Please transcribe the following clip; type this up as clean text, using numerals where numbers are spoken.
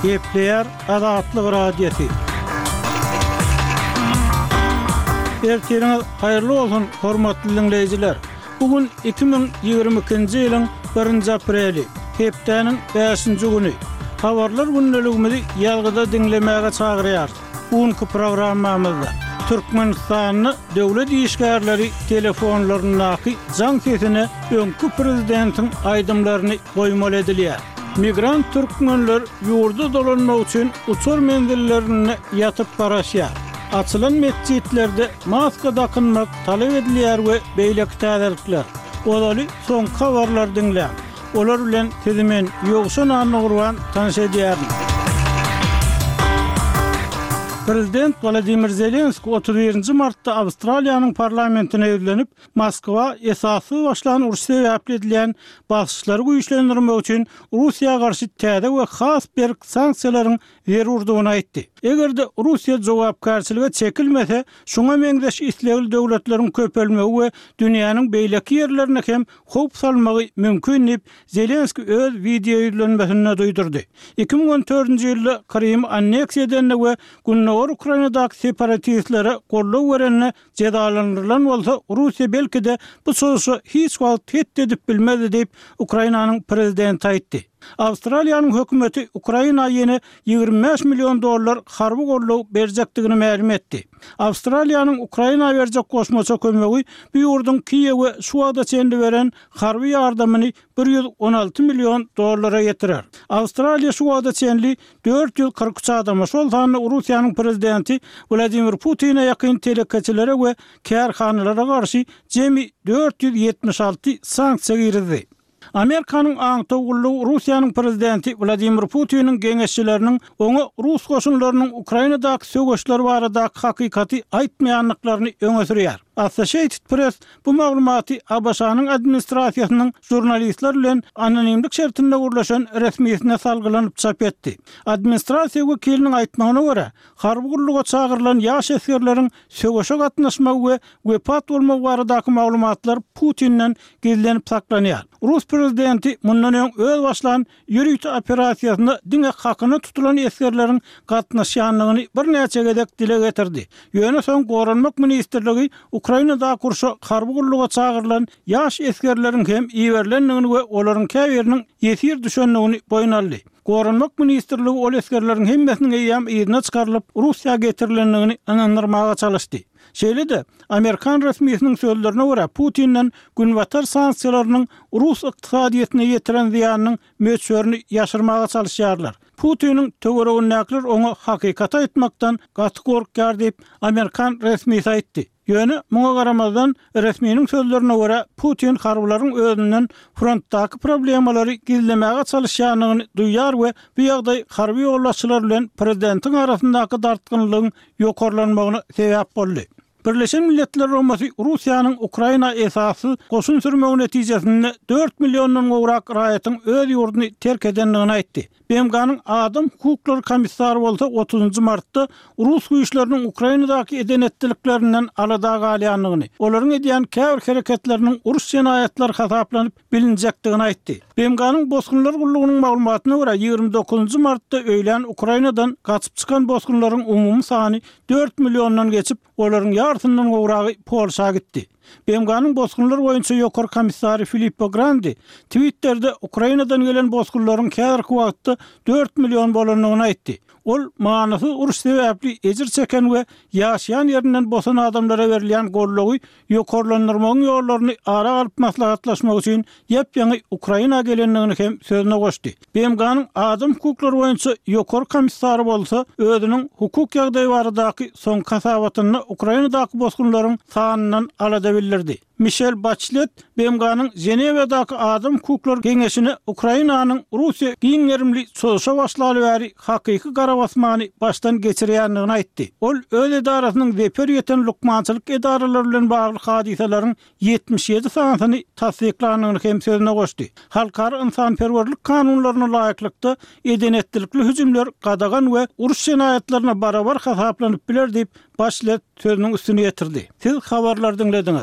Gepleyer Azatlyk Radiosu. Ertiriniz hayırlı olsun hormatly dinleyijiler. Bugün 2022-nji ýylyň 1-nji apreli, hepdeniň 5-nji güni. Habarlar günneligimizi ýalgyda dinlemäge çagyrýar. Bugünkü programmamyzda Türkmenistanyny döwlet işgärleri telefonlarynyňky jan sesine öňkü prezidentiň aýdymlaryny goýmaly edilýär. Migrant türkmenler ýurda dolanmak üçin uçur mendillerini ýatyp baraşýar. Açılan mescitlerde maska takınmak talep edilýär we beýleki täzelikler. Olaly soň habarlar dinlä. Olar bilen tezimen ýogşan anygurwan tanış edýär. Prezident Vladimir Zelenski 31 martda Awstraliýanyň parlamentine ýüzlenip, Moskwa esasy başlan uruş sebäpli edilen basyşlary güýçlendirmek üçin Russiýa garşy täze we has bir sanksiýalaryň berurdugyny aýtdy. Egerde Russiýa jogapkarçylyga çekilmese, şoňa meňzeş islegil döwletleriň köpelmegi we dünýäniň beýleki ýerlerine hem howp salmagy mümkin diýip Zelenski öz video ýüzlenmesinde duýdurdy. 2014-nji ýylda Krym anneksiýa edildi we Ukraynadaky separatistlere golluk berenne cezalandyrılan bolsa, Russiýa belki de bu sözü hiç wagt edip bilmedi diýip Ukrainanyň prezidenti aýtdy. Awstraliýanyň hökümeti Ukraina ýene $25 milyon harby golluk berjekdigini ma'lum etdi. Awstraliýanyň Ukraina berjek goşmaça kömegi bu ýurduň Kiýew we Şuwada çendi beren harby ýardamyny $116 milyon ýetirer. Awstraliýa Şuwada çenli 443 adama şol sany Russiýanyň prezidenti Vladimir Putin'e ýakyn telekeçilere we kärhanalara garşy jemi 476 sanksiýa girdi. Amerikanyň aňtagullygy Russiýanyň prezidenti Vladimir Putin'in geňeşçileriniň oňa Rus goşunlarynyň Ukrainadaky söwgeçleri baradaky hakykaty aýtmaýanlyklaryny öňe sürýär. Associated Press bu maglumaty ABŞ-nyň administrasiýasynyň jurnalistler bilen anonimlik şertinde gurlaşan resmiýetine salgylanyp çap etdi. Administrasiýa wekiliniň aýtmagyna görä, harby gurluga çagyrılan ýaş esgerleriň söwgeşe gatnaşmagy we wepat bolmagy baradaky maglumatlar Putin'den gizlenip saklanýar. Rus prezidenti mundan öň öz başlan ýürüýte operasiýasyna diňe hakyny tutulan esgerleriň gatnaşýanlygyny bir näçe gedek dile getirdi. Ýöne soň Gorunmak ministrligi Ukrainada kurşa harby gurluga çagyrılan ýaş esgerleriň hem iýerlendigini we olaryň käbiriniň ýetir düşenligini boýnaldy. Gorunmak ministrligi ol esgerleriň hemmesini ýam ýerine çykarylyp Russiýa getirilendigini anandyrmaga çalışdy. Şeýle-de Amerikan resmiýetiniň sözlerine görä Putin'den günbatar sanksiýalarynyň Rus ykdysadyýetyne ýetiren ziýanynyň möçberini ýaşyrmaga çalışýarlar. Putin'in töweregini näkler oňa hakykaty aýtmakdan gaty gorkýar diýip Amerikan resmiýeti aýtdy. Ýöne muňa garamazdan resmiýetiň sözlerine görä Putin harbylaryň özünden frontdaky problemalary gizlemäge çalışýanyny duýar we bu ýagdaý harby ýollaşçylar bilen prezidentiň arasyndaky dartgynlygyň ýokarlanmagyna sebäp boldy. Birleşen Milletler Romasy Russiýanyň Ukraina esasy goşun sürmegi netijesinde 4 milyondan gowrak raýatyň öz ýurduny terk edenligini aýtdy. BMG'nyň Adam Hukuklary komissary bolsa 30 martda Rus güýçleriniň Ukrainadaky edenetdiliklerinden alada galýanlygyny, olaryň edýän käbir hereketleriniň uruş jenaýatlary hasaplanyp bilinjekdigini aýtdy. BMG'nyň bosgunlar gullugynyň maglumatyna görä 29 martda öýlen Ukrainadan gaçyp çykan bosgunlaryň umumy sany 4 milyondan geçip, olaryň ýartynyň gowragy Polşa gitdi. BMG'nyň bosgunlar boýunça ýokary komissary Filippo Grandi Twitter'de Ukrainadan gelen bosgunlaryň käbirki wagtda 4 milyon bolanyny aýtdy. Ol manysy uruş sebäpli ejir çeken we ýaşaýan ýerinden bosan adamlara berilýän gollugy ýokarlandyrmagyň ýollaryny ara alyp maslahatlaşmak üçin ýepýeni Ukraina gelenligini hem sözüne goşdy. BMG'nyň adam hukuklary boýunça ýokary komissary bolsa, özüniň hukuk ýagdaýy baradaky soň kasabatyny Ukrainadaky bosgunlaryň sanynyň alada bildirdi. Michel Bachelet BMG'nyň Jenewadaky adam hukuklary geňeşini Ukrainanyň Russiýa giňerimli soşa başlaly bäri hakyky garabasmany baştan geçirýändigini aýtdy. Ol öz edarasynyň weper ýeten lukmançylyk edaralary bilen bagly hadiselerin 77 sanatyny tasdiklanyny hem sözüne goşdy. Halkara insanperwerlik kanunlaryna laýyklykda edenetdilikli hüjümler gadagan we uruş jenaýatlaryna barabar hasaplanyp biler diýip Bachelet sözüniň üstüne ýetirdi. Siz habarlar dinlediňiz.